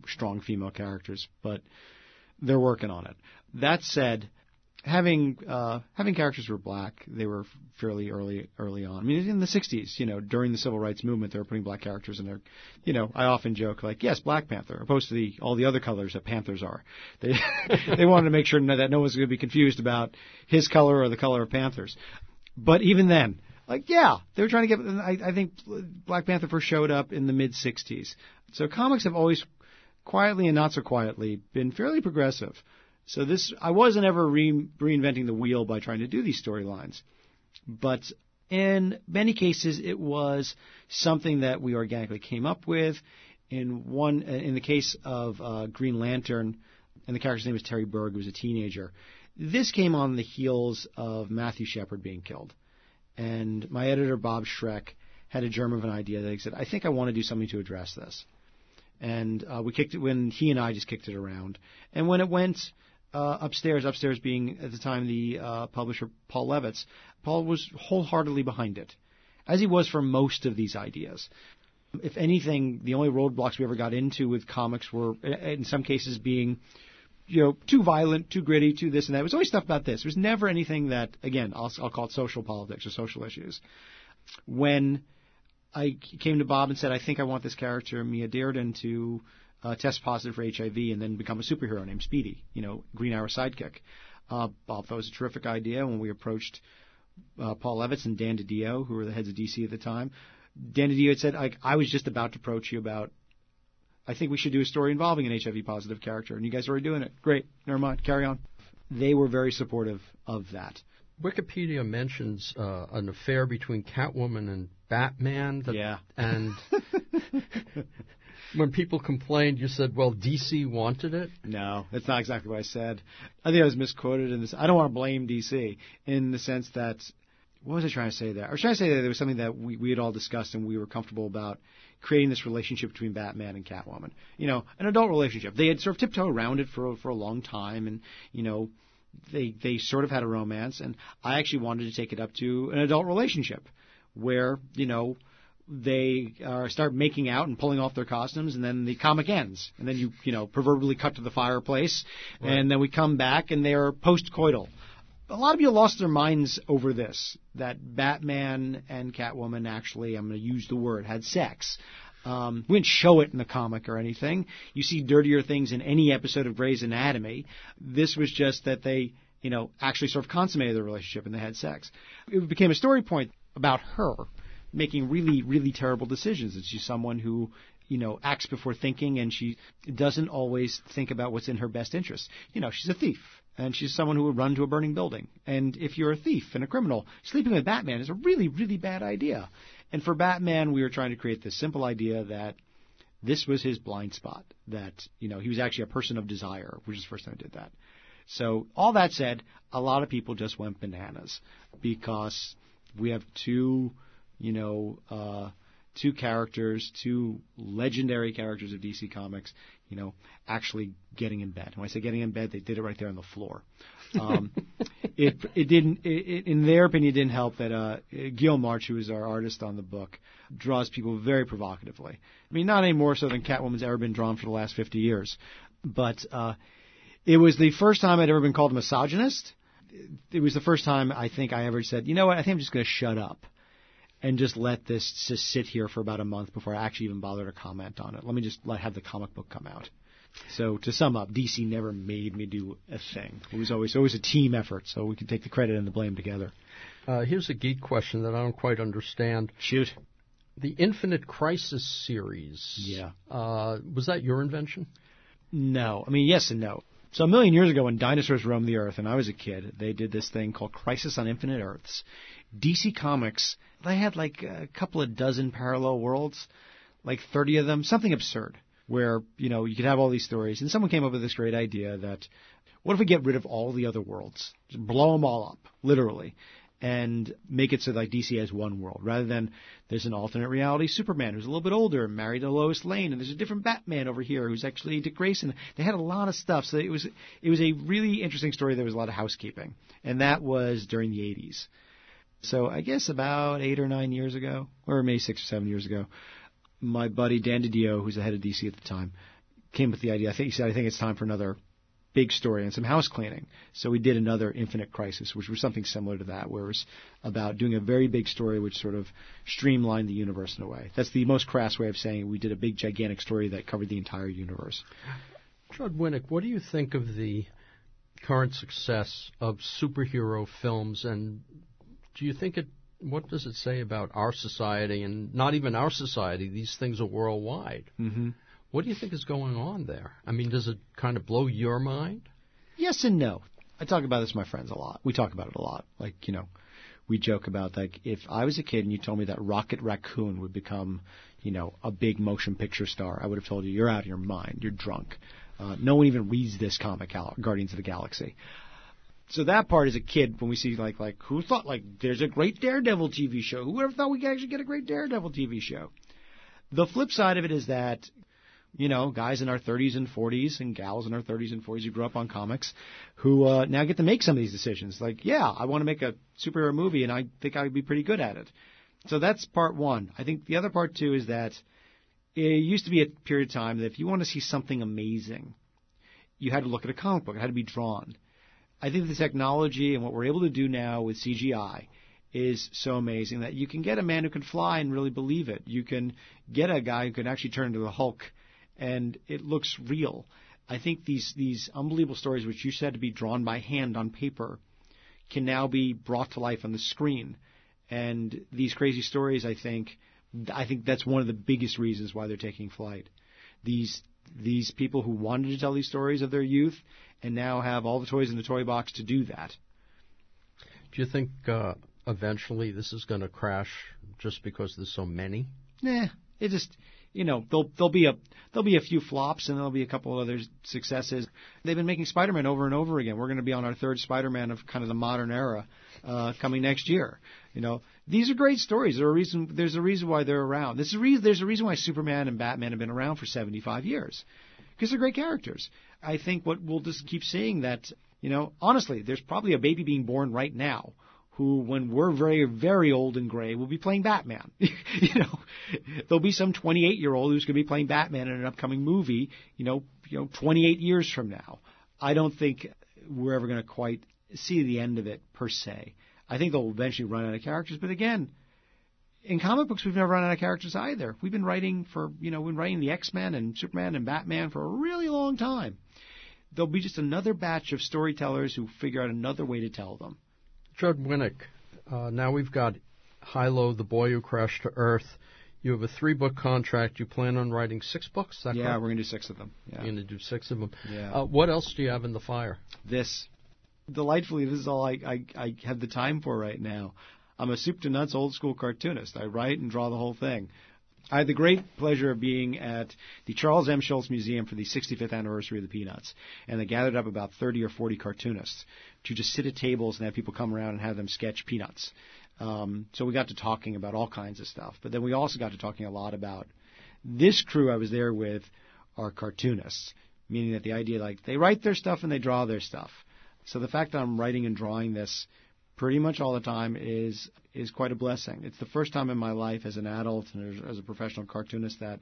strong female characters, but they're working on it. That said, having uh, having characters who were black, they were fairly early early on. I mean, in the sixties, you know, during the civil rights movement, they were putting black characters in there. You know, I often joke like, yes, Black Panther, opposed to the all the other colors that Panthers are. They they wanted to make sure that no one's going to be confused about his color or the color of Panthers. But even then, like, yeah, they were trying to get. I, I think Black Panther first showed up in the mid sixties. So comics have always, quietly and not so quietly, been fairly progressive. So this, I wasn't ever re- reinventing the wheel by trying to do these storylines, but in many cases it was something that we organically came up with. In one, in the case of uh, Green Lantern, and the character's name was Terry Berg, who was a teenager. This came on the heels of Matthew Shepard being killed, and my editor Bob Schreck had a germ of an idea that he said, "I think I want to do something to address this." And uh, we kicked it when he and I just kicked it around, and when it went. Uh, upstairs, upstairs being at the time the uh, publisher Paul Levitz, Paul was wholeheartedly behind it, as he was for most of these ideas. If anything, the only roadblocks we ever got into with comics were, in some cases, being, you know, too violent, too gritty, too this and that. It was always stuff about this. It was never anything that, again, I'll, I'll call it social politics or social issues. When I came to Bob and said, I think I want this character, Mia Dearden, to Uh, test positive for H I V and then become a superhero named Speedy, you know, Green Arrow sidekick. Uh, Bob thought it was a terrific idea when we approached uh, Paul Levitz and Dan DiDio, who were the heads of D C at the time. Dan DiDio had said, I, I was just about to approach you about, I think we should do a story involving an H I V positive character, and you guys are already doing it. Great, never mind, carry on. They were very supportive of that. Wikipedia mentions uh, an affair between Catwoman and Batman. That, yeah. And when people complained, you said, well, D C wanted it? No, that's not exactly what I said. I think I was misquoted in this. I don't want to blame D C in the sense that, what was I trying to say there? I was trying to say that there was something that we, we had all discussed and we were comfortable about creating this relationship between Batman and Catwoman. You know, an adult relationship. They had sort of tiptoed around it for, for a long time and, you know, they they sort of had a romance. And I actually wanted to take it up to an adult relationship where, you know, they uh, start making out and pulling off their costumes, and then the comic ends. And then you, you know, proverbially cut to the fireplace, right. And then we come back, and they are post-coital. A lot of people lost their minds over this, that Batman and Catwoman actually, I'm going to use the word, had sex. Um, we didn't show it in the comic or anything. You see dirtier things in any episode of Grey's Anatomy. This was just that they, you know, actually sort of consummated their relationship and they had sex. It became a story point about her making really, really terrible decisions. And she's someone who, you know, acts before thinking, and she doesn't always think about what's in her best interest. You know, she's a thief, and she's someone who would run to a burning building. And if you're a thief and a criminal, sleeping with Batman is a really, really bad idea. And for Batman, we were trying to create this simple idea that this was his blind spot, that, you know, he was actually a person of desire, which is the first time I did that. So all that said, a lot of people just went bananas because we have two... You know, uh, two characters, two legendary characters of D C Comics, you know, actually getting in bed. When I say getting in bed, they did it right there on the floor. Um, it it didn't, it, it, in their opinion, it didn't help that uh, Guillaume March, who is our artist on the book, draws people very provocatively. I mean, not any more so than Catwoman's ever been drawn for the last fifty years. But uh, it was the first time I'd ever been called a misogynist. It was the first time I think I ever said, you know what, I think I'm just going to shut up and just let this just sit here for about a month before I actually even bother to comment on it. Let me just let have the comic book come out. So to sum up, D C never made me do a thing. It was always always a team effort, so we could take the credit and the blame together. Uh, here's a geek question that I don't quite understand. Shoot. The Infinite Crisis series. Yeah. Uh, was that your invention? No. I mean, yes and no. So a million years ago when dinosaurs roamed the Earth and I was a kid, they did this thing called Crisis on Infinite Earths. D C Comics, they had like a couple of dozen parallel worlds, like thirty of them, something absurd, where, you know, you could have all these stories. And someone came up with this great idea that, what if we get rid of all the other worlds? Just blow them all up, literally, and make it so like D C has one world, rather than there's an alternate reality Superman who's a little bit older and married to Lois Lane, and there's a different Batman over here who's actually Dick Grayson. They had a lot of stuff, so it was it was a really interesting story. There was a lot of housekeeping, and that was during the eighties. So I guess about eight or nine years ago, or maybe six or seven years ago, my buddy Dan DiDio, who's the head of D C at the time, came with the idea. I think he said, I think it's time for another big story and some house cleaning. So we did another Infinite Crisis, which was something similar to that, where it was about doing a very big story which sort of streamlined the universe in a way. That's the most crass way of saying it. We did a big, gigantic story that covered the entire universe. Judd Winick, what do you think of the current success of superhero films, and do you think it, what does it say about our society, and not even our society, these things are worldwide? Mm-hmm. What do you think is going on there? I mean, does it kind of blow your mind? Yes and no. I talk about this with my friends a lot. We talk about it a lot. Like, you know, we joke about, like, if I was a kid and you told me that Rocket Raccoon would become, you know, a big motion picture star, I would have told you, you're out of your mind. You're drunk. Uh, no one even reads this comic, Guardians of the Galaxy. So that part as a kid, when we see, like, like who thought, like, there's a great Daredevil T V show? Who ever thought we could actually get a great Daredevil T V show? The flip side of it is that, you know, guys in our thirties and forties and gals in our thirties and forties who grew up on comics who uh, now get to make some of these decisions. Like, yeah, I want to make a superhero movie, and I think I would be pretty good at it. So that's part one. I think the other part, too, is that it used to be a period of time that if you want to see something amazing, you had to look at a comic book. It had to be drawn. I think the technology and what we're able to do now with C G I is so amazing that you can get a man who can fly and really believe it. You can get a guy who can actually turn into the Hulk, and it looks real. I think these these unbelievable stories, which used to have to be drawn by hand on paper, can now be brought to life on the screen. And these crazy stories, I think, I think that's one of the biggest reasons why they're taking flight. These these people who wanted to tell these stories of their youth and now have all the toys in the toy box to do that. Do you think uh, eventually this is going to crash just because there's so many? Nah, it just, you know, there'll there'll be a there'll be a few flops and there'll be a couple of other successes. They've been making Spider-Man over and over again. We're going to be on our third Spider-Man of kind of the modern era uh, coming next year. You know, these are great stories. There's a reason. There's a reason why they're around. This is a reason, there's a reason why Superman and Batman have been around for seventy-five years, because they're great characters. I think what we'll just keep seeing that, you know, honestly, there's probably a baby being born right now who, when we're very, very old and gray, will be playing Batman. You know, there'll be some twenty-eight-year-old who's going to be playing Batman in an upcoming movie, you know, you know, twenty-eight years from now. I don't think we're ever going to quite see the end of it, per se. I think they'll eventually run out of characters, but again, in comic books, we've never run out of characters either. We've been writing for, you know, we've been writing the X-Men and Superman and Batman for a really long time. There'll be just another batch of storytellers who figure out another way to tell them. Judd Winick, uh, now we've got Hilo, The Boy Who Crashed to Earth. You have a three-book contract. You plan on writing six books? Is that yeah, correct? we're going to do six of them. Yeah. You're going to do six of them. Yeah. Uh, what else do you have in the fire? This. Delightfully, this is all I, I, I have the time for right now. I'm a soup to nuts old-school cartoonist. I write and draw the whole thing. I had the great pleasure of being at the Charles M. Schulz Museum for the sixty-fifth anniversary of the Peanuts, and they gathered up about thirty or forty cartoonists to just sit at tables and have people come around and have them sketch Peanuts. Um, so we got to talking about all kinds of stuff, but then we also got to talking a lot about this crew I was there with are cartoonists, meaning that the idea, like, they write their stuff and they draw their stuff. So the fact that I'm writing and drawing this pretty much all the time is is quite a blessing. It's the first time in my life as an adult and as, as a professional cartoonist that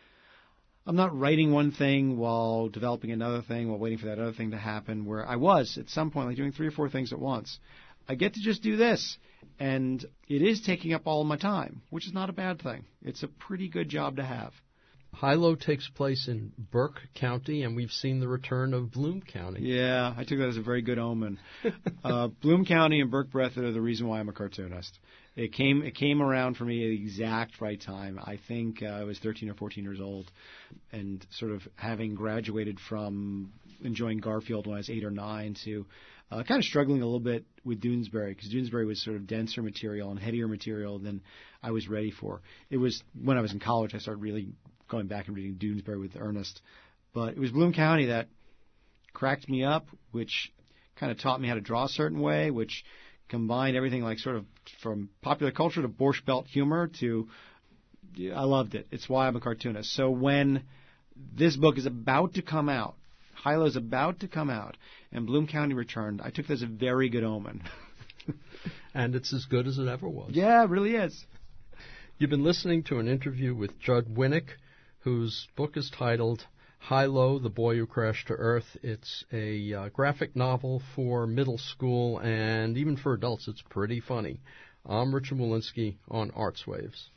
I'm not writing one thing while developing another thing, while waiting for that other thing to happen, where I was at some point like doing three or four things at once. I get to just do this, and it is taking up all of my time, which is not a bad thing. It's a pretty good job to have. Hilo takes place in Burke County, and we've seen the return of Bloom County. Yeah, I took that as a very good omen. uh, Bloom County and Burke Breathitt are the reason why I'm a cartoonist. It came it came around for me at the exact right time. I think uh, I was thirteen or fourteen years old, and sort of having graduated from enjoying Garfield when I was eight or nine to uh, kind of struggling a little bit with Doonesbury, because Doonesbury was sort of denser material and heavier material than I was ready for. It was when I was in college I started really going back and reading Doonesbury with Ernest. But it was Bloom County that cracked me up, which kind of taught me how to draw a certain way, which combined everything like sort of from popular culture to Borscht Belt humor to, I loved it. It's why I'm a cartoonist. So when this book is about to come out, Hilo is about to come out, and Bloom County returned, I took this as a very good omen. And it's as good as it ever was. Yeah, it really is. You've been listening to an interview with Judd Winick, whose book is titled High-Low, The Boy Who Crashed to Earth. It's a uh, graphic novel for middle school, and even for adults, it's pretty funny. I'm Richard Walensky on Arts Waves.